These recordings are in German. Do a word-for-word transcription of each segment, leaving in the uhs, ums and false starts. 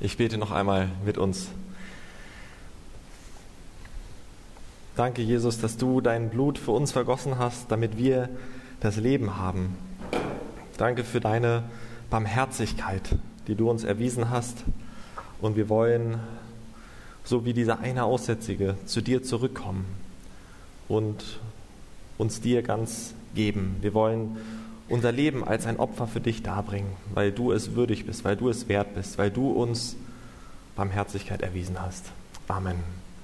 Ich bete noch einmal mit uns. Danke, Jesus, dass du dein Blut für uns vergossen hast, damit wir das Leben haben. Danke für deine Barmherzigkeit, die du uns erwiesen hast. Und wir wollen, so wie dieser eine Aussätzige, zu dir zurückkommen und uns dir ganz geben. Wir wollen unser Leben als ein Opfer für dich darbringen, weil du es würdig bist, weil du es wert bist, weil du uns Barmherzigkeit erwiesen hast. Amen.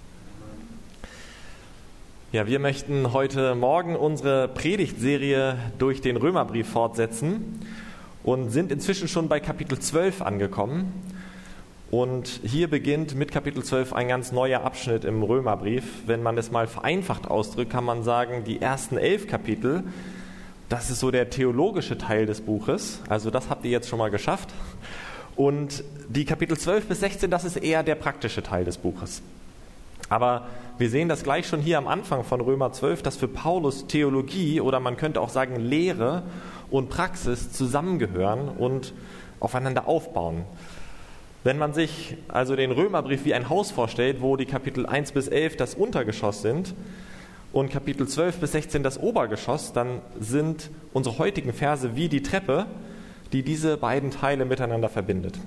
Ja, wir möchten heute Morgen unsere Predigtserie durch den Römerbrief fortsetzen und sind inzwischen schon bei Kapitel zwölf angekommen. Und hier beginnt mit Kapitel zwölf ein ganz neuer Abschnitt im Römerbrief. Wenn man es mal vereinfacht ausdrückt, kann man sagen, die ersten elf Kapitel, das ist so der theologische Teil des Buches. Also das habt ihr jetzt schon mal geschafft. Und die Kapitel zwölf bis sechzehn, das ist eher der praktische Teil des Buches. Aber wir sehen das gleich schon hier am Anfang von Römer zwölf, dass für Paulus Theologie oder man könnte auch sagen Lehre und Praxis zusammengehören und aufeinander aufbauen. Wenn man sich also den Römerbrief wie ein Haus vorstellt, wo die Kapitel eins bis elf das Untergeschoss sind und Kapitel zwölf bis sechzehn das Obergeschoss, dann sind unsere heutigen Verse wie die Treppe, die diese beiden Teile miteinander verbindet.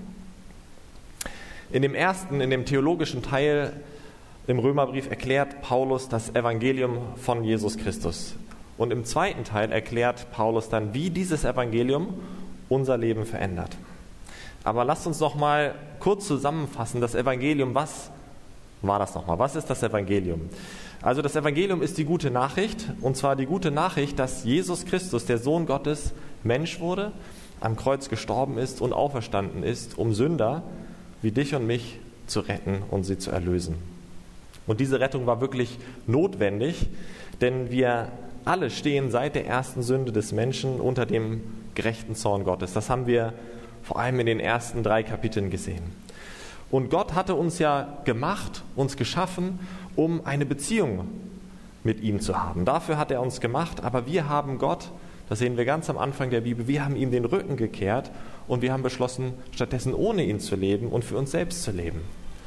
In dem ersten, in dem theologischen Teil im Römerbrief erklärt Paulus das Evangelium von Jesus Christus. Und im zweiten Teil erklärt Paulus dann, wie dieses Evangelium unser Leben verändert. Aber lasst uns noch mal kurz zusammenfassen, das Evangelium, was war das nochmal? Was ist das Evangelium? Also das Evangelium ist die gute Nachricht, und zwar die gute Nachricht, dass Jesus Christus, der Sohn Gottes, Mensch wurde, am Kreuz gestorben ist und auferstanden ist, um Sünder wie dich und mich zu retten und sie zu erlösen. Und diese Rettung war wirklich notwendig, denn wir alle stehen seit der ersten Sünde des Menschen unter dem gerechten Zorn Gottes. Das haben wir vor allem in den ersten drei Kapiteln gesehen. Und Gott hatte uns ja gemacht, uns geschaffen, um eine Beziehung mit ihm zu haben. Dafür hat er uns gemacht, aber wir haben Gott, das sehen wir ganz am Anfang der Bibel, wir haben ihm den Rücken gekehrt und wir haben beschlossen, stattdessen ohne ihn zu leben und für uns selbst zu leben.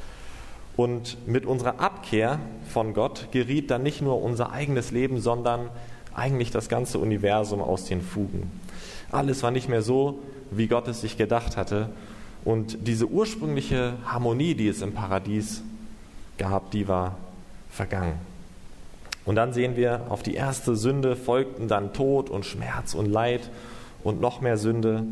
Und mit unserer Abkehr von Gott geriet dann nicht nur unser eigenes Leben, sondern eigentlich das ganze Universum aus den Fugen. Alles war nicht mehr so, wie Gott es sich gedacht hatte. Und diese ursprüngliche Harmonie, die es im Paradies gab, die war vergangen. Und dann sehen wir, auf die erste Sünde folgten dann Tod und Schmerz und Leid und noch mehr Sünde.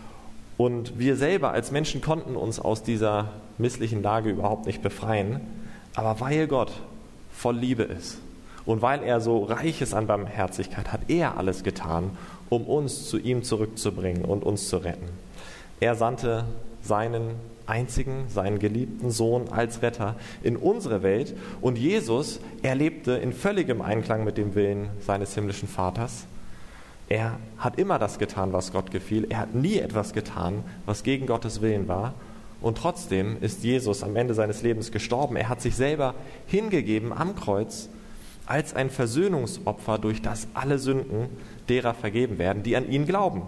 Und wir selber als Menschen konnten uns aus dieser misslichen Lage überhaupt nicht befreien. Aber weil Gott voll Liebe ist und weil er so reich ist an Barmherzigkeit, hat er alles getan, um uns zu ihm zurückzubringen und uns zu retten. Er sandte seinen einzigen, seinen geliebten Sohn als Retter in unsere Welt. Und Jesus, er lebte in völligem Einklang mit dem Willen seines himmlischen Vaters. Er hat immer das getan, was Gott gefiel. Er hat nie etwas getan, was gegen Gottes Willen war. Und trotzdem ist Jesus am Ende seines Lebens gestorben. Er hat sich selber hingegeben am Kreuz als ein Versöhnungsopfer, durch das alle Sünden derer vergeben werden, die an ihn glauben.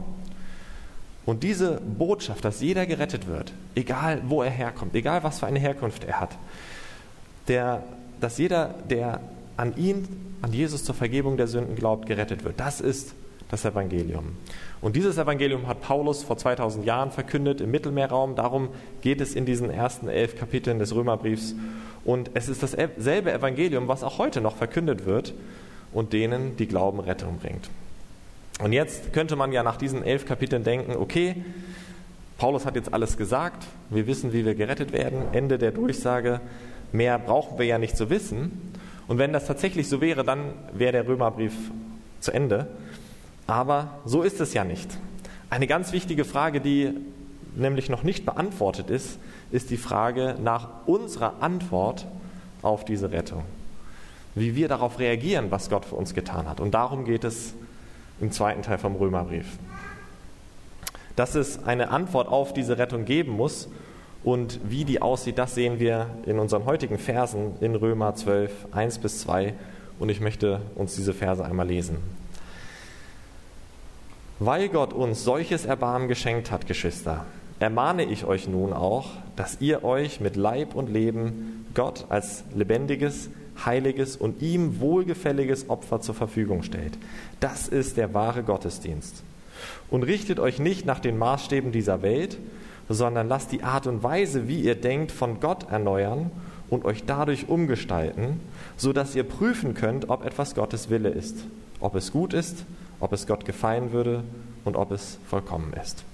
Und diese Botschaft, dass jeder gerettet wird, egal wo er herkommt, egal was für eine Herkunft er hat, der, dass jeder, der an ihn, an Jesus zur Vergebung der Sünden glaubt, gerettet wird, das ist das Evangelium. Und dieses Evangelium hat Paulus vor zweitausend Jahren verkündet im Mittelmeerraum. Darum geht es in diesen ersten elf Kapiteln des Römerbriefs. Und es ist dasselbe Evangelium, was auch heute noch verkündet wird und denen, die glauben, Rettung bringt. Und jetzt könnte man ja nach diesen elf Kapiteln denken, okay, Paulus hat jetzt alles gesagt, wir wissen, wie wir gerettet werden, Ende der Durchsage, mehr brauchen wir ja nicht zu wissen. Und wenn das tatsächlich so wäre, dann wäre der Römerbrief zu Ende. Aber so ist es ja nicht. Eine ganz wichtige Frage, die nämlich noch nicht beantwortet ist, ist die Frage nach unserer Antwort auf diese Rettung. Wie wir darauf reagieren, was Gott für uns getan hat. Und darum geht es im zweiten Teil vom Römerbrief. Dass es eine Antwort auf diese Rettung geben muss und wie die aussieht, das sehen wir in unseren heutigen Versen in Römer zwölf, eins bis zwei. Und ich möchte uns diese Verse einmal lesen. Weil Gott uns solches Erbarmen geschenkt hat, Geschwister, ermahne ich euch nun auch, dass ihr euch mit Leib und Leben Gott als lebendiges, heiliges und ihm wohlgefälliges Opfer zur Verfügung stellt. Das ist der wahre Gottesdienst. Und richtet euch nicht nach den Maßstäben dieser Welt, sondern lasst die Art und Weise, wie ihr denkt, von Gott erneuern und euch dadurch umgestalten, sodass ihr prüfen könnt, ob etwas Gottes Wille ist, ob es gut ist, ob es Gott gefallen würde und ob es vollkommen ist.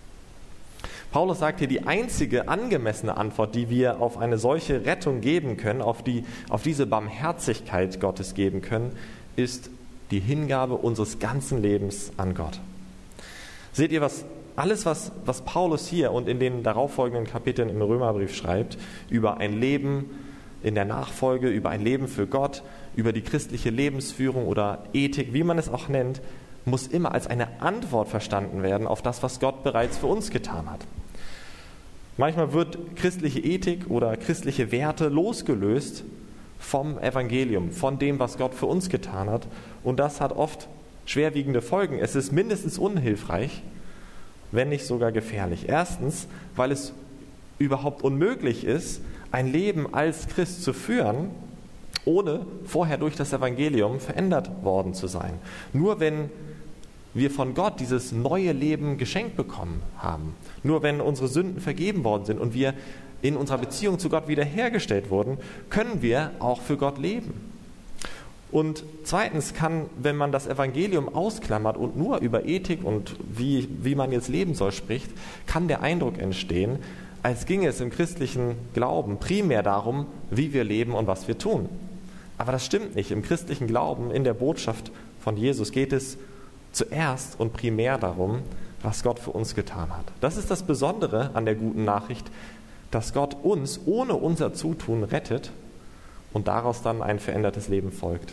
Paulus sagt hier, die einzige angemessene Antwort, die wir auf eine solche Rettung geben können, auf, die, auf diese Barmherzigkeit Gottes geben können, ist die Hingabe unseres ganzen Lebens an Gott. Seht ihr, was alles, was, was Paulus hier und in den darauffolgenden Kapiteln im Römerbrief schreibt, über ein Leben in der Nachfolge, über ein Leben für Gott, über die christliche Lebensführung oder Ethik, wie man es auch nennt, muss immer als eine Antwort verstanden werden auf das, was Gott bereits für uns getan hat. Manchmal wird christliche Ethik oder christliche Werte losgelöst vom Evangelium, von dem, was Gott für uns getan hat. Und das hat oft schwerwiegende Folgen. Es ist mindestens unhilfreich, wenn nicht sogar gefährlich. Erstens, weil es überhaupt unmöglich ist, ein Leben als Christ zu führen, ohne vorher durch das Evangelium verändert worden zu sein. Nur wenn wir von Gott dieses neue Leben geschenkt bekommen haben, nur wenn unsere Sünden vergeben worden sind und wir in unserer Beziehung zu Gott wiederhergestellt wurden, können wir auch für Gott leben. Und zweitens kann, wenn man das Evangelium ausklammert und nur über Ethik und wie, wie man jetzt leben soll spricht, kann der Eindruck entstehen, als ginge es im christlichen Glauben primär darum, wie wir leben und was wir tun. Aber das stimmt nicht. Im christlichen Glauben, in der Botschaft von Jesus geht es zuerst und primär darum, was Gott für uns getan hat. Das ist das Besondere an der guten Nachricht, dass Gott uns ohne unser Zutun rettet und daraus dann ein verändertes Leben folgt.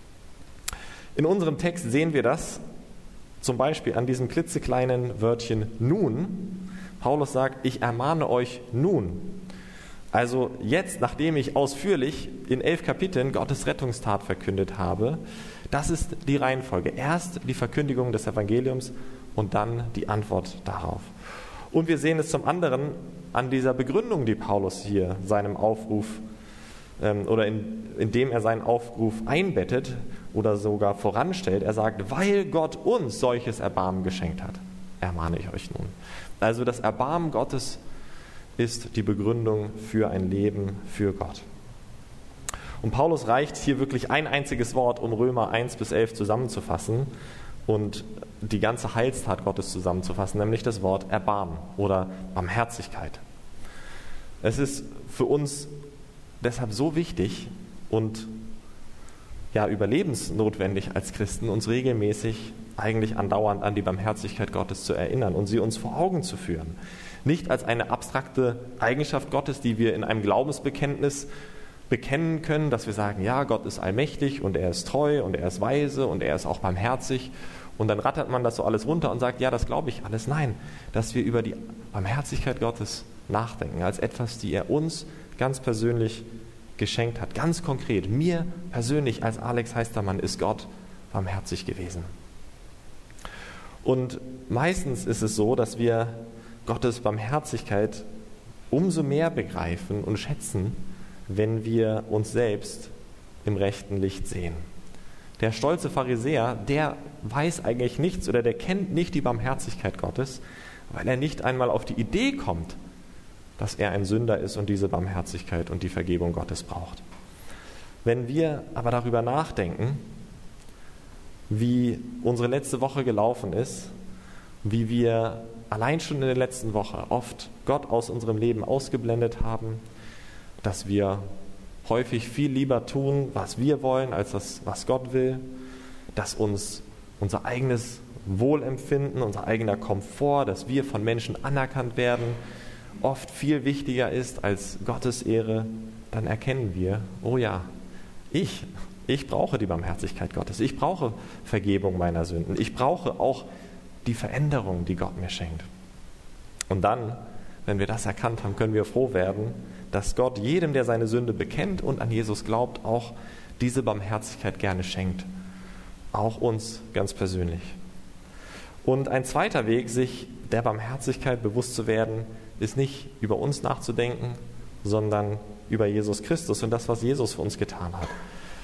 In unserem Text sehen wir das zum Beispiel an diesem klitzekleinen Wörtchen nun. Paulus sagt, ich ermahne euch nun. Also jetzt, nachdem ich ausführlich in elf Kapiteln Gottes Rettungstat verkündet habe, das ist die Reihenfolge. Erst die Verkündigung des Evangeliums und dann die Antwort darauf. Und wir sehen es zum anderen an dieser Begründung, die Paulus hier seinem Aufruf ähm, oder in, indem er seinen Aufruf einbettet oder sogar voranstellt. Er sagt, weil Gott uns solches Erbarmen geschenkt hat, ermahne ich euch nun. Also das Erbarmen Gottes ist die Begründung für ein Leben für Gott. Und Paulus reicht hier wirklich ein einziges Wort, um Römer eins bis elf zusammenzufassen und die ganze Heilstat Gottes zusammenzufassen, nämlich das Wort Erbarmen oder Barmherzigkeit. Es ist für uns deshalb so wichtig und ja, überlebensnotwendig als Christen, uns regelmäßig, eigentlich andauernd an die Barmherzigkeit Gottes zu erinnern und sie uns vor Augen zu führen. Nicht als eine abstrakte Eigenschaft Gottes, die wir in einem Glaubensbekenntnis bekennen können, dass wir sagen, ja, Gott ist allmächtig und er ist treu und er ist weise und er ist auch barmherzig. Und dann rattert man das so alles runter und sagt, ja, das glaube ich alles. Nein, dass wir über die Barmherzigkeit Gottes nachdenken, als etwas, die er uns ganz persönlich geschenkt hat. Ganz konkret, mir persönlich als Alex Heistermann ist Gott barmherzig gewesen. Und meistens ist es so, dass wir Gottes Barmherzigkeit umso mehr begreifen und schätzen, wenn wir uns selbst im rechten Licht sehen. Der stolze Pharisäer, der weiß eigentlich nichts oder der kennt nicht die Barmherzigkeit Gottes, weil er nicht einmal auf die Idee kommt, dass er ein Sünder ist und diese Barmherzigkeit und die Vergebung Gottes braucht. Wenn wir aber darüber nachdenken, wie unsere letzte Woche gelaufen ist, wie wir allein schon in der letzten Woche oft Gott aus unserem Leben ausgeblendet haben, dass wir häufig viel lieber tun, was wir wollen, als das, was Gott will, dass uns unser eigenes Wohlempfinden, unser eigener Komfort, dass wir von Menschen anerkannt werden, oft viel wichtiger ist als Gottes Ehre, dann erkennen wir, oh ja, ich, ich brauche die Barmherzigkeit Gottes, ich brauche Vergebung meiner Sünden, ich brauche auch die Veränderung, die Gott mir schenkt. Und dann, wenn wir das erkannt haben, können wir froh werden, dass Gott jedem, der seine Sünde bekennt und an Jesus glaubt, auch diese Barmherzigkeit gerne schenkt. Auch uns ganz persönlich. Und ein zweiter Weg, sich der Barmherzigkeit bewusst zu werden, ist nicht über uns nachzudenken, sondern über Jesus Christus und das, was Jesus für uns getan hat.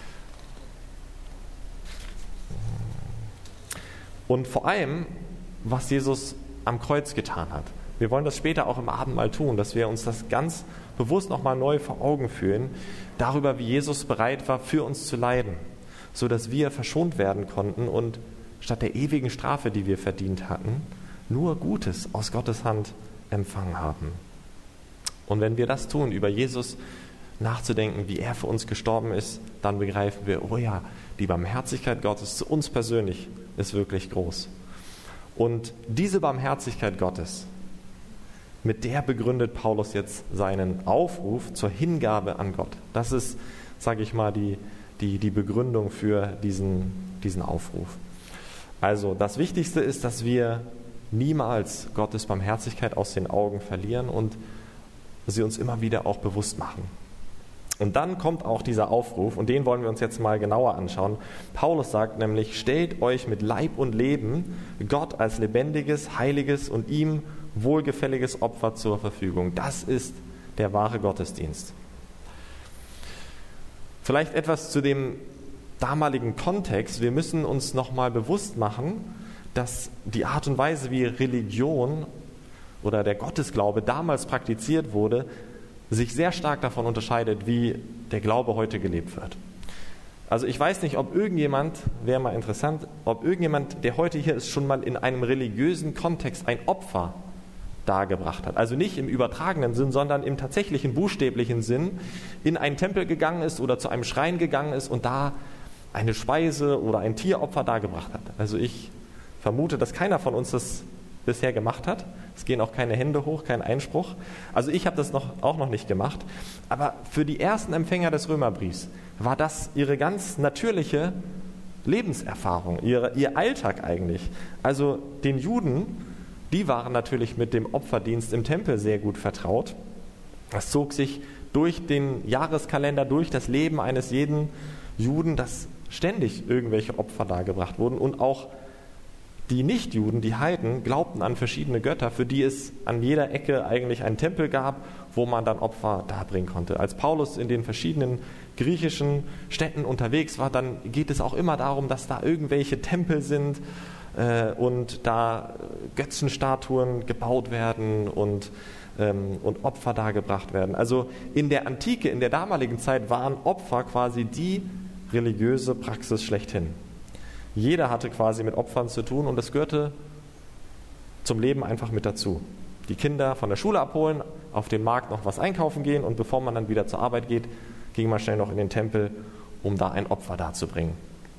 Und vor allem, was Jesus am Kreuz getan hat. Wir wollen das später auch im Abendmahl tun, dass wir uns das ganz bewusst nochmal neu vor Augen führen, darüber, wie Jesus bereit war, für uns zu leiden, sodass wir verschont werden konnten und statt der ewigen Strafe, die wir verdient hatten, nur Gutes aus Gottes Hand empfangen haben. Und wenn wir das tun, über Jesus nachzudenken, wie er für uns gestorben ist, dann begreifen wir, oh ja, die Barmherzigkeit Gottes zu uns persönlich ist wirklich groß. Und diese Barmherzigkeit Gottes, mit der begründet Paulus jetzt seinen Aufruf zur Hingabe an Gott. Das ist, sage ich mal, die, die, die Begründung für diesen, diesen Aufruf. Also das Wichtigste ist, dass wir niemals Gottes Barmherzigkeit aus den Augen verlieren und sie uns immer wieder auch bewusst machen. Und dann kommt auch dieser Aufruf, und den wollen wir uns jetzt mal genauer anschauen. Paulus sagt nämlich, stellt euch mit Leib und Leben Gott als lebendiges, heiliges und ihm wohlgefälliges Opfer zur Verfügung. Das ist der wahre Gottesdienst. Vielleicht etwas zu dem damaligen Kontext. Wir müssen uns nochmal bewusst machen, dass die Art und Weise, wie Religion oder der Gottesglaube damals praktiziert wurde, sich sehr stark davon unterscheidet, wie der Glaube heute gelebt wird. Also ich weiß nicht, ob irgendjemand, wäre mal interessant, ob irgendjemand, der heute hier ist, schon mal in einem religiösen Kontext ein Opfer dargebracht hat. Also nicht im übertragenen Sinn, sondern im tatsächlichen, buchstäblichen Sinn in einen Tempel gegangen ist oder zu einem Schrein gegangen ist und da eine Speise oder ein Tieropfer dargebracht hat. Also ich vermute, dass keiner von uns das bisher gemacht hat. Es gehen auch keine Hände hoch, kein Einspruch. Also ich habe das noch, auch noch nicht gemacht. Aber für die ersten Empfänger des Römerbriefs war das ihre ganz natürliche Lebenserfahrung, ihre, ihr Alltag eigentlich. Also den Juden, die waren natürlich mit dem Opferdienst im Tempel sehr gut vertraut. Das zog sich durch den Jahreskalender, durch das Leben eines jeden Juden, dass ständig irgendwelche Opfer dargebracht wurden. Und auch die Nichtjuden, die Heiden, glaubten an verschiedene Götter, für die es an jeder Ecke eigentlich einen Tempel gab, wo man dann Opfer darbringen konnte. Als Paulus in den verschiedenen griechischen Städten unterwegs war, dann geht es auch immer darum, dass da irgendwelche Tempel sind äh, und da Götzenstatuen gebaut werden und, ähm, und Opfer dargebracht werden. Also in der Antike, in der damaligen Zeit waren Opfer quasi die religiöse Praxis schlechthin. Jeder hatte quasi mit Opfern zu tun und das gehörte zum Leben einfach mit dazu. Die Kinder von der Schule abholen, auf dem Markt noch was einkaufen gehen und bevor man dann wieder zur Arbeit geht, ging man schnell noch in den Tempel, um da ein Opfer darzubringen.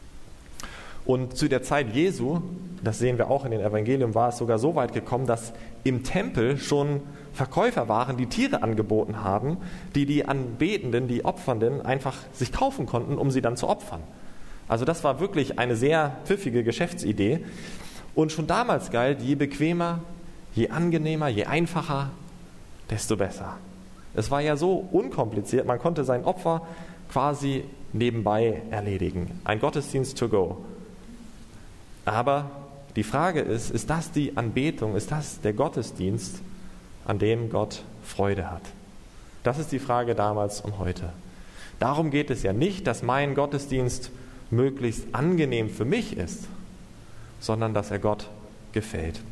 Und zu der Zeit Jesu, das sehen wir auch in den Evangelien, war es sogar so weit gekommen, dass im Tempel schon Verkäufer waren, die Tiere angeboten haben, die die Anbetenden, die Opfernden einfach sich kaufen konnten, um sie dann zu opfern. Also das war wirklich eine sehr pfiffige Geschäftsidee. Und schon damals galt, je bequemer, je angenehmer, je einfacher, desto besser. Es war ja so unkompliziert, man konnte sein Opfer quasi nebenbei erledigen. Ein Gottesdienst to go. Aber die Frage ist, ist das die Anbetung, ist das der Gottesdienst, an dem Gott Freude hat? Das ist die Frage damals und heute. Darum geht es ja nicht, dass mein Gottesdienst möglichst angenehm für mich ist, sondern dass er Gott gefällt.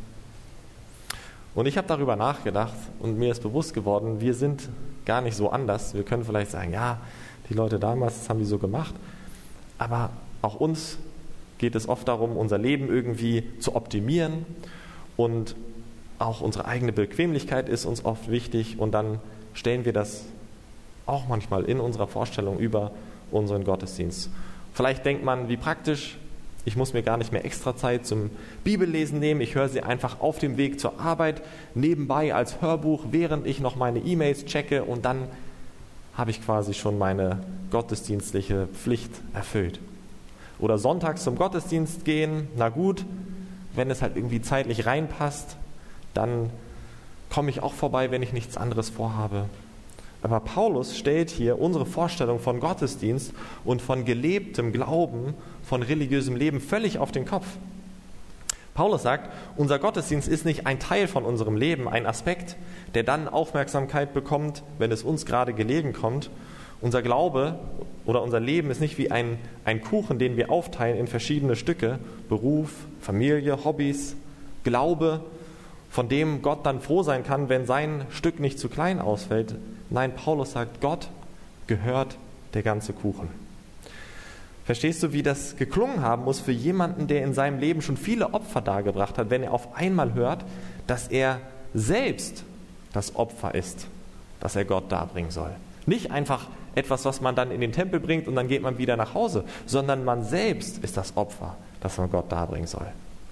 Und ich habe darüber nachgedacht und mir ist bewusst geworden, wir sind gar nicht so anders. Wir können vielleicht sagen, ja, die Leute damals, das haben die so gemacht. Aber auch uns geht es oft darum, unser Leben irgendwie zu optimieren und auch unsere eigene Bequemlichkeit ist uns oft wichtig und dann stellen wir das auch manchmal in unserer Vorstellung über unseren Gottesdienst. Vielleicht denkt man, wie praktisch, ich muss mir gar nicht mehr extra Zeit zum Bibellesen nehmen, ich höre sie einfach auf dem Weg zur Arbeit, nebenbei als Hörbuch, während ich noch meine E-Mails checke und dann habe ich quasi schon meine gottesdienstliche Pflicht erfüllt. Oder sonntags zum Gottesdienst gehen, na gut, wenn es halt irgendwie zeitlich reinpasst, dann komme ich auch vorbei, wenn ich nichts anderes vorhabe. Aber Paulus stellt hier unsere Vorstellung von Gottesdienst und von gelebtem Glauben, von religiösem Leben völlig auf den Kopf. Paulus sagt, unser Gottesdienst ist nicht ein Teil von unserem Leben, ein Aspekt, der dann Aufmerksamkeit bekommt, wenn es uns gerade gelegen kommt. Unser Glaube oder unser Leben ist nicht wie ein, ein Kuchen, den wir aufteilen in verschiedene Stücke, Beruf, Familie, Hobbys, Glaube, von dem Gott dann froh sein kann, wenn sein Stück nicht zu klein ausfällt. Nein, Paulus sagt, Gott gehört der ganze Kuchen. Verstehst du, wie das geklungen haben muss für jemanden, der in seinem Leben schon viele Opfer dargebracht hat, wenn er auf einmal hört, dass er selbst das Opfer ist, das er Gott darbringen soll. Nicht einfach etwas, was man dann in den Tempel bringt und dann geht man wieder nach Hause, sondern man selbst ist das Opfer, das man Gott darbringen soll.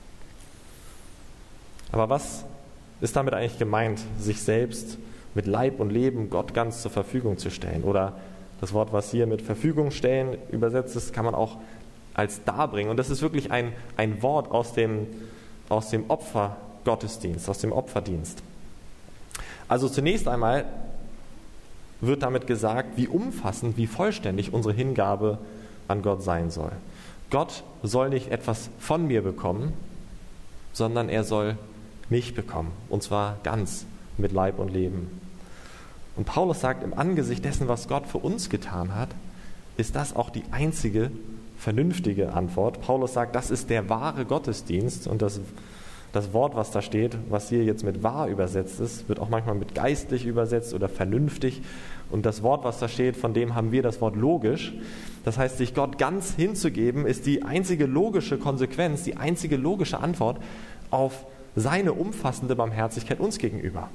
Aber was ist damit eigentlich gemeint, sich selbst mit Leib und Leben Gott ganz zur Verfügung zu stellen? Oder das Wort, was hier mit Verfügung stellen übersetzt ist, kann man auch als darbringen. Und das ist wirklich ein, ein Wort aus dem, aus dem Opfergottesdienst, aus dem Opferdienst. Also zunächst einmal wird damit gesagt, wie umfassend, wie vollständig unsere Hingabe an Gott sein soll. Gott soll nicht etwas von mir bekommen, sondern er soll mich bekommen. Und zwar ganz mit Leib und Leben. Und Paulus sagt, im Angesicht dessen, was Gott für uns getan hat, ist das auch die einzige vernünftige Antwort. Paulus sagt, das ist der wahre Gottesdienst. Und das, das Wort, was da steht, was hier jetzt mit wahr übersetzt ist, wird auch manchmal mit geistlich übersetzt oder vernünftig. Und das Wort, was da steht, von dem haben wir das Wort logisch. Das heißt, sich Gott ganz hinzugeben, ist die einzige logische Konsequenz, die einzige logische Antwort auf seine umfassende Barmherzigkeit uns gegenüber.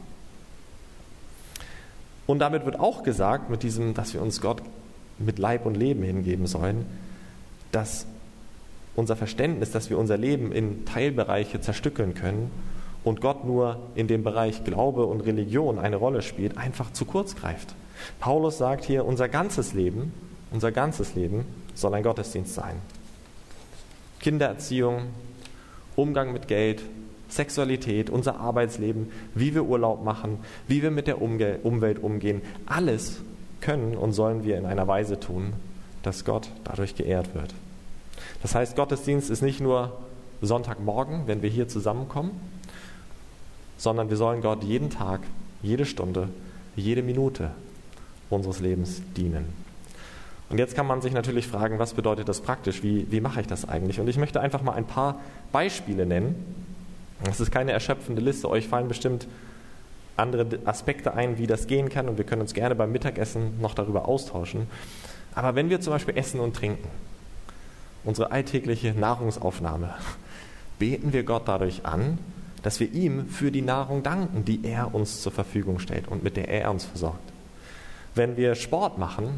Und damit wird auch gesagt, mit diesem, dass wir uns Gott mit Leib und Leben hingeben sollen, dass unser Verständnis, dass wir unser Leben in Teilbereiche zerstückeln können und Gott nur in dem Bereich Glaube und Religion eine Rolle spielt, einfach zu kurz greift. Paulus sagt hier, unser ganzes Leben, unser ganzes Leben soll ein Gottesdienst sein. Kindererziehung, Umgang mit Geld, Sexualität, unser Arbeitsleben, wie wir Urlaub machen, wie wir mit der Umge- Umwelt umgehen, alles können und sollen wir in einer Weise tun, dass Gott dadurch geehrt wird. Das heißt, Gottesdienst ist nicht nur Sonntagmorgen, wenn wir hier zusammenkommen, sondern wir sollen Gott jeden Tag, jede Stunde, jede Minute unseres Lebens dienen. Und jetzt kann man sich natürlich fragen, was bedeutet das praktisch? Wie, wie mache ich das eigentlich? Und ich möchte einfach mal ein paar Beispiele nennen. Das ist keine erschöpfende Liste. Euch fallen bestimmt andere Aspekte ein, wie das gehen kann. Und wir können uns gerne beim Mittagessen noch darüber austauschen. Aber wenn wir zum Beispiel essen und trinken, unsere alltägliche Nahrungsaufnahme, beten wir Gott dadurch an, dass wir ihm für die Nahrung danken, die er uns zur Verfügung stellt und mit der er uns versorgt. Wenn wir Sport machen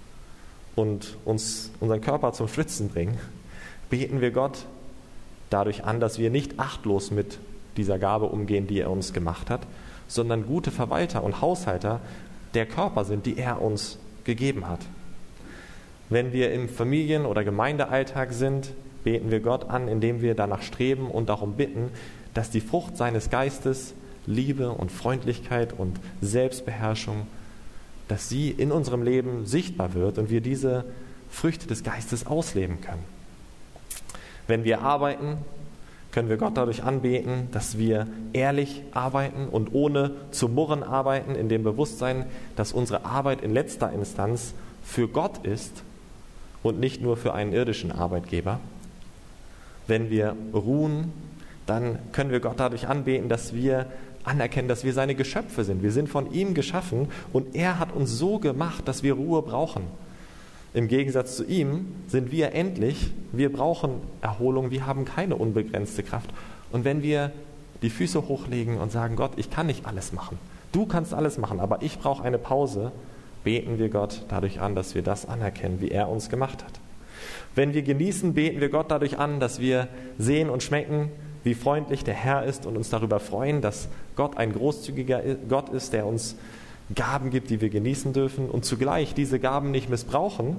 und uns unseren Körper zum Schwitzen bringen, beten wir Gott dadurch an, dass wir nicht achtlos mit dieser Gabe umgehen, die er uns gemacht hat, sondern gute Verwalter und Haushalter der Körper sind, die er uns gegeben hat. Wenn wir im Familien- oder Gemeindealltag sind, beten wir Gott an, indem wir danach streben und darum bitten, dass die Frucht seines Geistes, Liebe und Freundlichkeit und Selbstbeherrschung, dass sie in unserem Leben sichtbar wird und wir diese Früchte des Geistes ausleben können. Wenn wir arbeiten, können wir Gott dadurch anbeten, dass wir ehrlich arbeiten und ohne zu murren arbeiten, in dem Bewusstsein, dass unsere Arbeit in letzter Instanz für Gott ist und nicht nur für einen irdischen Arbeitgeber. Wenn wir ruhen, dann können wir Gott dadurch anbeten, dass wir anerkennen, dass wir seine Geschöpfe sind. Wir sind von ihm geschaffen und er hat uns so gemacht, dass wir Ruhe brauchen. Im Gegensatz zu ihm sind wir endlich, wir brauchen Erholung, wir haben keine unbegrenzte Kraft. Und wenn wir die Füße hochlegen und sagen, Gott, ich kann nicht alles machen, du kannst alles machen, aber ich brauche eine Pause, beten wir Gott dadurch an, dass wir das anerkennen, wie er uns gemacht hat. Wenn wir genießen, beten wir Gott dadurch an, dass wir sehen und schmecken, wie freundlich der Herr ist und uns darüber freuen, dass Gott ein großzügiger Gott ist, der uns Gaben gibt, die wir genießen dürfen und zugleich diese Gaben nicht missbrauchen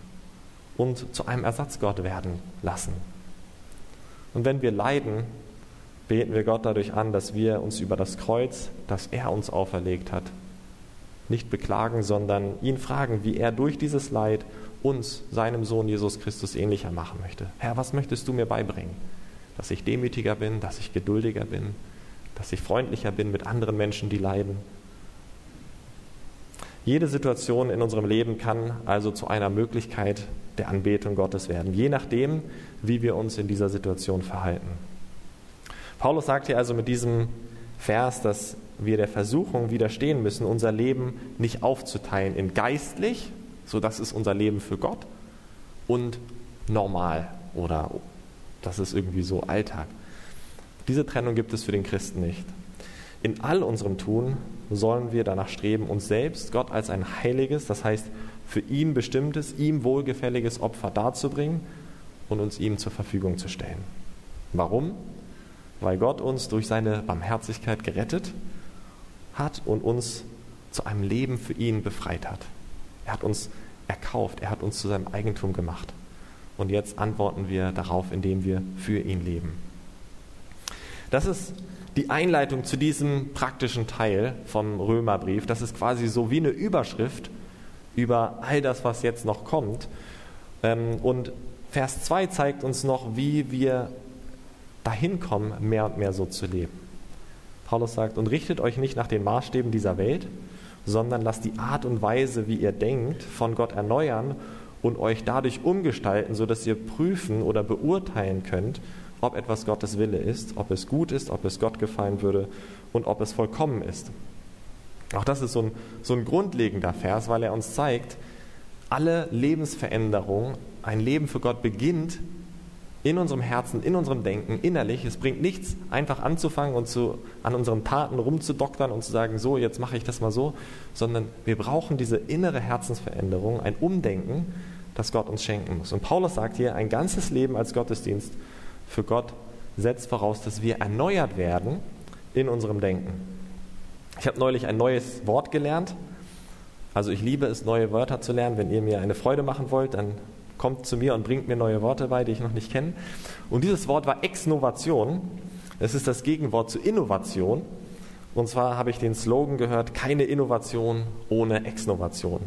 und zu einem Ersatzgott werden lassen. Und wenn wir leiden, beten wir Gott dadurch an, dass wir uns über das Kreuz, das er uns auferlegt hat, nicht beklagen, sondern ihn fragen, wie er durch dieses Leid uns, seinem Sohn Jesus Christus, ähnlicher machen möchte. Herr, was möchtest du mir beibringen, dass ich demütiger bin, dass ich geduldiger bin, dass ich freundlicher bin mit anderen Menschen, die leiden. Jede Situation in unserem Leben kann also zu einer Möglichkeit der Anbetung Gottes werden, je nachdem, wie wir uns in dieser Situation verhalten. Paulus sagt hier also mit diesem Vers, dass wir der Versuchung widerstehen müssen, unser Leben nicht aufzuteilen in geistlich, so das ist unser Leben für Gott, und normal oder das ist irgendwie so Alltag. Diese Trennung gibt es für den Christen nicht. In all unserem Tun sollen wir danach streben, uns selbst Gott als ein heiliges, das heißt für ihn bestimmtes, ihm wohlgefälliges Opfer darzubringen und uns ihm zur Verfügung zu stellen. Warum? Weil Gott uns durch seine Barmherzigkeit gerettet hat und uns zu einem Leben für ihn befreit hat. Er hat uns erkauft, er hat uns zu seinem Eigentum gemacht. Und jetzt antworten wir darauf, indem wir für ihn leben. Das ist die Einleitung zu diesem praktischen Teil vom Römerbrief. Das ist quasi so wie eine Überschrift über all das, was jetzt noch kommt. Und Vers zwei zeigt uns noch, wie wir dahin kommen, mehr und mehr so zu leben. Paulus sagt, und richtet euch nicht nach den Maßstäben dieser Welt, sondern lasst die Art und Weise, wie ihr denkt, von Gott erneuern und euch dadurch umgestalten, sodass ihr prüfen oder beurteilen könnt, ob etwas Gottes Wille ist, ob es gut ist, ob es Gott gefallen würde und ob es vollkommen ist. Auch das ist so ein, so ein grundlegender Vers, weil er uns zeigt, alle Lebensveränderung, ein Leben für Gott beginnt in unserem Herzen, in unserem Denken, innerlich. Es bringt nichts, einfach anzufangen und zu, an unseren Taten rumzudoktern und zu sagen, so, jetzt mache ich das mal so, sondern wir brauchen diese innere Herzensveränderung, ein Umdenken, das Gott uns schenken muss. Und Paulus sagt hier, ein ganzes Leben als Gottesdienst für Gott setzt voraus, dass wir erneuert werden in unserem Denken. Ich habe neulich ein neues Wort gelernt. Also ich liebe es, neue Wörter zu lernen. Wenn ihr mir eine Freude machen wollt, dann kommt zu mir und bringt mir neue Worte bei, die ich noch nicht kenne. Und dieses Wort war Exnovation. Es ist das Gegenwort zu Innovation. Und zwar habe ich den Slogan gehört, keine Innovation ohne Exnovation.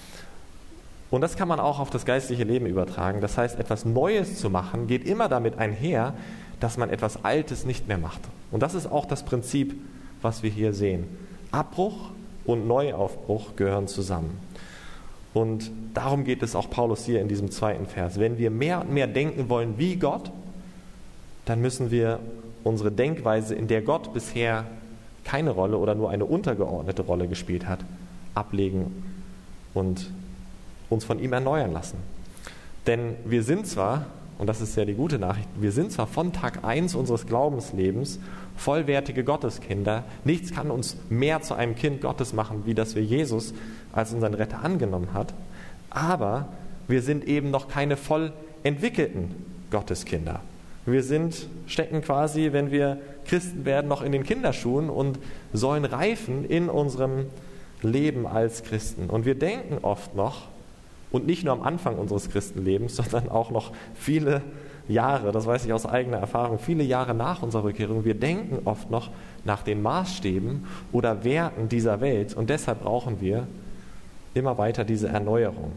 Und das kann man auch auf das geistliche Leben übertragen. Das heißt, etwas Neues zu machen, geht immer damit einher, dass man etwas Altes nicht mehr macht. Und das ist auch das Prinzip, was wir hier sehen. Abbruch und Neuaufbruch gehören zusammen. Und darum geht es auch Paulus hier in diesem zweiten Vers. Wenn wir mehr und mehr denken wollen wie Gott, dann müssen wir unsere Denkweise, in der Gott bisher keine Rolle oder nur eine untergeordnete Rolle gespielt hat, ablegen und uns von ihm erneuern lassen. Denn wir sind zwar, und das ist ja die gute Nachricht, wir sind zwar von Tag eins unseres Glaubenslebens vollwertige Gotteskinder. Nichts kann uns mehr zu einem Kind Gottes machen, wie dass wir Jesus als unseren Retter angenommen hat. Aber wir sind eben noch keine voll entwickelten Gotteskinder. Wir sind, stecken quasi, wenn wir Christen werden, noch in den Kinderschuhen und sollen reifen in unserem Leben als Christen. Und wir denken oft noch, und nicht nur am Anfang unseres Christenlebens, sondern auch noch viele Jahre, das weiß ich aus eigener Erfahrung, viele Jahre nach unserer Bekehrung, wir denken oft noch nach den Maßstäben oder Werten dieser Welt. Und deshalb brauchen wir immer weiter diese Erneuerung.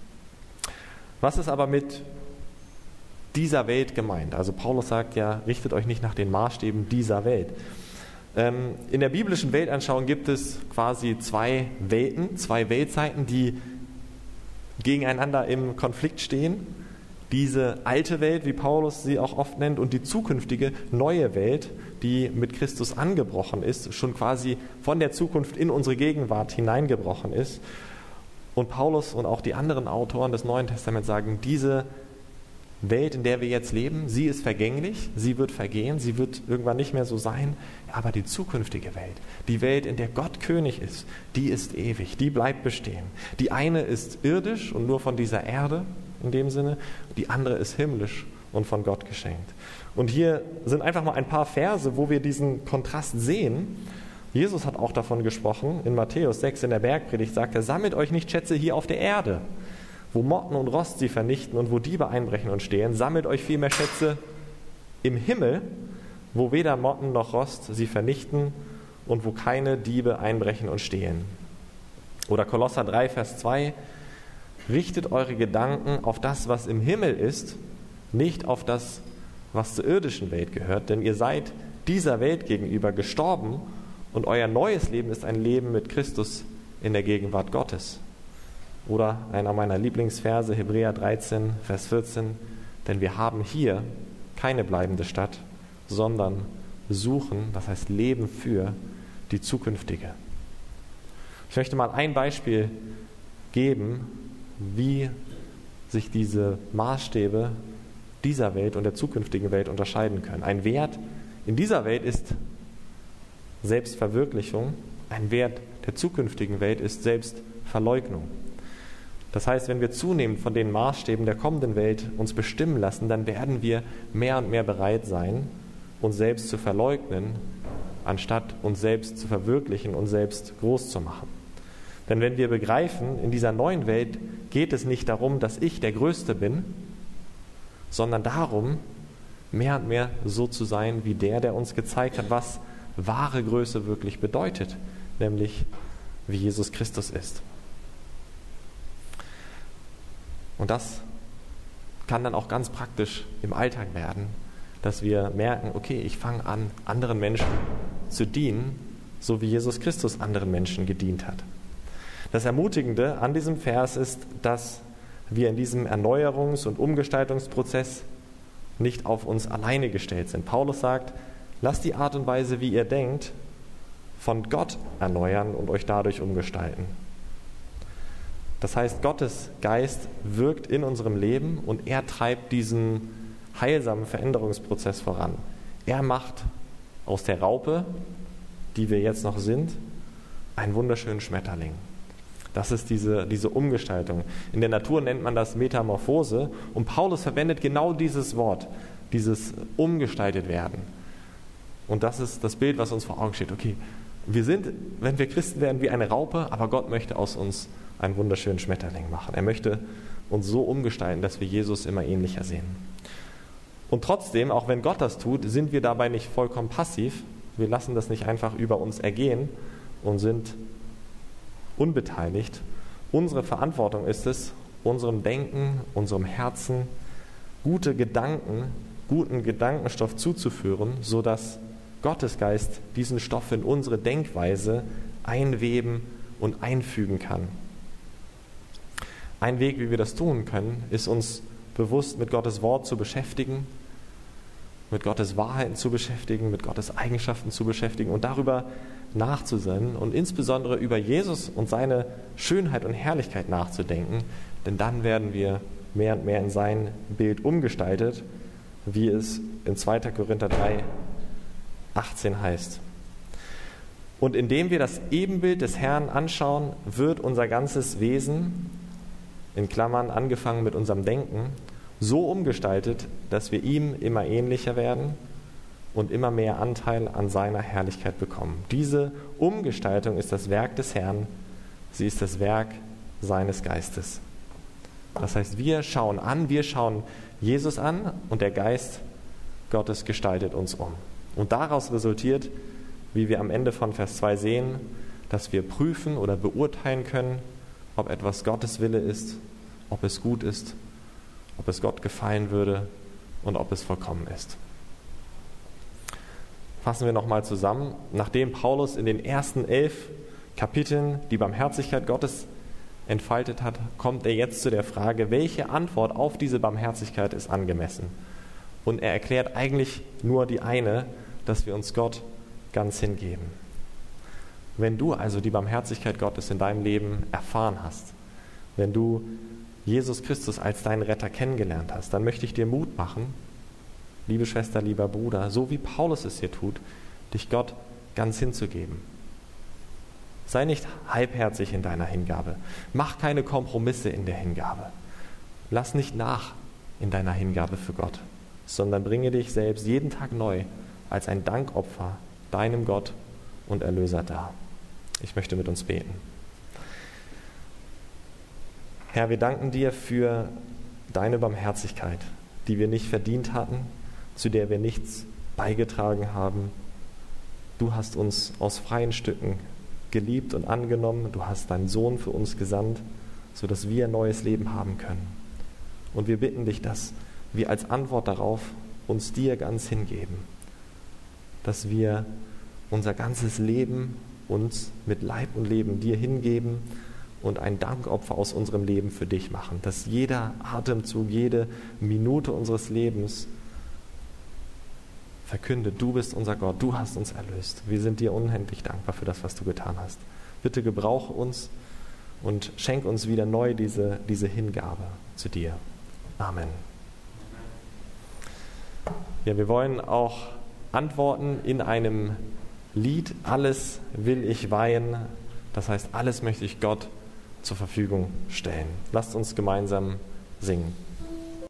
Was ist aber mit dieser Welt gemeint? Also Paulus sagt ja, richtet euch nicht nach den Maßstäben dieser Welt. Ähm, in der biblischen Weltanschauung gibt es quasi zwei Welten, zwei Weltzeiten, die gegeneinander im Konflikt stehen. Diese alte Welt, wie Paulus sie auch oft nennt, und die zukünftige neue Welt, die mit Christus angebrochen ist, schon quasi von der Zukunft in unsere Gegenwart hineingebrochen ist. Und Paulus und auch die anderen Autoren des Neuen Testaments sagen, diese Welt, in der wir jetzt leben, sie ist vergänglich, sie wird vergehen, sie wird irgendwann nicht mehr so sein, aber die zukünftige Welt, die Welt, in der Gott König ist, die ist ewig, die bleibt bestehen. Die eine ist irdisch und nur von dieser Erde in dem Sinne, die andere ist himmlisch und von Gott geschenkt. Und hier sind einfach mal ein paar Verse, wo wir diesen Kontrast sehen. Jesus hat auch davon gesprochen, in Matthäus sechs in der Bergpredigt sagt er, sammelt euch nicht Schätze hier auf der Erde, wo Motten und Rost sie vernichten und wo Diebe einbrechen und stehlen, sammelt euch vielmehr Schätze im Himmel, wo weder Motten noch Rost sie vernichten und wo keine Diebe einbrechen und stehlen. Oder Kolosser drei, Vers zwei, richtet eure Gedanken auf das, was im Himmel ist, nicht auf das, was zur irdischen Welt gehört, denn ihr seid dieser Welt gegenüber gestorben und euer neues Leben ist ein Leben mit Christus in der Gegenwart Gottes. Oder einer meiner Lieblingsverse, Hebräer dreizehn, Vers vierzehn, denn wir haben hier keine bleibende Stadt, sondern suchen, das heißt leben für die zukünftige. Ich möchte mal ein Beispiel geben, wie sich diese Maßstäbe dieser Welt und der zukünftigen Welt unterscheiden können. Ein Wert in dieser Welt ist Selbstverwirklichung, ein Wert der zukünftigen Welt ist Selbstverleugnung. Das heißt, wenn wir zunehmend von den Maßstäben der kommenden Welt uns bestimmen lassen, dann werden wir mehr und mehr bereit sein, uns selbst zu verleugnen, anstatt uns selbst zu verwirklichen und selbst groß zu machen. Denn wenn wir begreifen, in dieser neuen Welt geht es nicht darum, dass ich der Größte bin, sondern darum, mehr und mehr so zu sein wie der, der uns gezeigt hat, was wahre Größe wirklich bedeutet, nämlich wie Jesus Christus ist. Und das kann dann auch ganz praktisch im Alltag werden, dass wir merken, okay, ich fange an, anderen Menschen zu dienen, so wie Jesus Christus anderen Menschen gedient hat. Das Ermutigende an diesem Vers ist, dass wir in diesem Erneuerungs- und Umgestaltungsprozess nicht auf uns alleine gestellt sind. Paulus sagt, lasst die Art und Weise, wie ihr denkt, von Gott erneuern und euch dadurch umgestalten. Das heißt, Gottes Geist wirkt in unserem Leben und er treibt diesen heilsamen Veränderungsprozess voran. Er macht aus der Raupe, die wir jetzt noch sind, einen wunderschönen Schmetterling. Das ist diese, diese Umgestaltung. In der Natur nennt man das Metamorphose und Paulus verwendet genau dieses Wort, dieses umgestaltet werden. Und das ist das Bild, was uns vor Augen steht. Okay, wir sind, wenn wir Christen werden, wie eine Raupe, aber Gott möchte aus uns einen wunderschönen Schmetterling machen. Er möchte uns so umgestalten, dass wir Jesus immer ähnlicher sehen. Und trotzdem, auch wenn Gott das tut, sind wir dabei nicht vollkommen passiv. Wir lassen das nicht einfach über uns ergehen und sind unbeteiligt. Unsere Verantwortung ist es, unserem Denken, unserem Herzen gute Gedanken, guten Gedankenstoff zuzuführen, sodass Gottes Geist diesen Stoff in unsere Denkweise einweben und einfügen kann. Ein Weg, wie wir das tun können, ist uns bewusst mit Gottes Wort zu beschäftigen, mit Gottes Wahrheiten zu beschäftigen, mit Gottes Eigenschaften zu beschäftigen und darüber nachzusinnen und insbesondere über Jesus und seine Schönheit und Herrlichkeit nachzudenken, denn dann werden wir mehr und mehr in sein Bild umgestaltet, wie es in zweiter Korinther drei, achtzehn heißt. Und indem wir das Ebenbild des Herrn anschauen, wird unser ganzes Wesen, in Klammern angefangen mit unserem Denken, so umgestaltet, dass wir ihm immer ähnlicher werden und immer mehr Anteil an seiner Herrlichkeit bekommen. Diese Umgestaltung ist das Werk des Herrn, sie ist das Werk seines Geistes. Das heißt, wir schauen an, wir schauen Jesus an und der Geist Gottes gestaltet uns um. Und daraus resultiert, wie wir am Ende von Vers zwei sehen, dass wir prüfen oder beurteilen können, ob etwas Gottes Wille ist, ob es gut ist, ob es Gott gefallen würde und ob es vollkommen ist. Fassen wir nochmal zusammen. Nachdem Paulus in den ersten elf Kapiteln die Barmherzigkeit Gottes entfaltet hat, kommt er jetzt zu der Frage, welche Antwort auf diese Barmherzigkeit ist angemessen. Und er erklärt eigentlich nur die eine, dass wir uns Gott ganz hingeben. Wenn du also die Barmherzigkeit Gottes in deinem Leben erfahren hast, wenn du Jesus Christus als deinen Retter kennengelernt hast, dann möchte ich dir Mut machen, liebe Schwester, lieber Bruder, so wie Paulus es hier tut, dich Gott ganz hinzugeben. Sei nicht halbherzig in deiner Hingabe. Mach keine Kompromisse in der Hingabe. Lass nicht nach in deiner Hingabe für Gott, sondern bringe dich selbst jeden Tag neu als ein Dankopfer deinem Gott und Erlöser dar. Ich möchte mit uns beten. Herr, wir danken dir für deine Barmherzigkeit, die wir nicht verdient hatten, zu der wir nichts beigetragen haben. Du hast uns aus freien Stücken geliebt und angenommen. Du hast deinen Sohn für uns gesandt, sodass wir ein neues Leben haben können. Und wir bitten dich, dass wir als Antwort darauf uns dir ganz hingeben. Dass wir unser ganzes Leben uns mit Leib und Leben dir hingeben und ein Dankopfer aus unserem Leben für dich machen. Dass jeder Atemzug, jede Minute unseres Lebens verkündet, du bist unser Gott, du hast uns erlöst. Wir sind dir unendlich dankbar für das, was du getan hast. Bitte gebrauche uns und schenk uns wieder neu diese, diese Hingabe zu dir. Amen. Ja, wir wollen auch antworten in einem Lied, alles will ich weihen. Das heißt, alles möchte ich Gott zur Verfügung stellen. Lasst uns gemeinsam singen.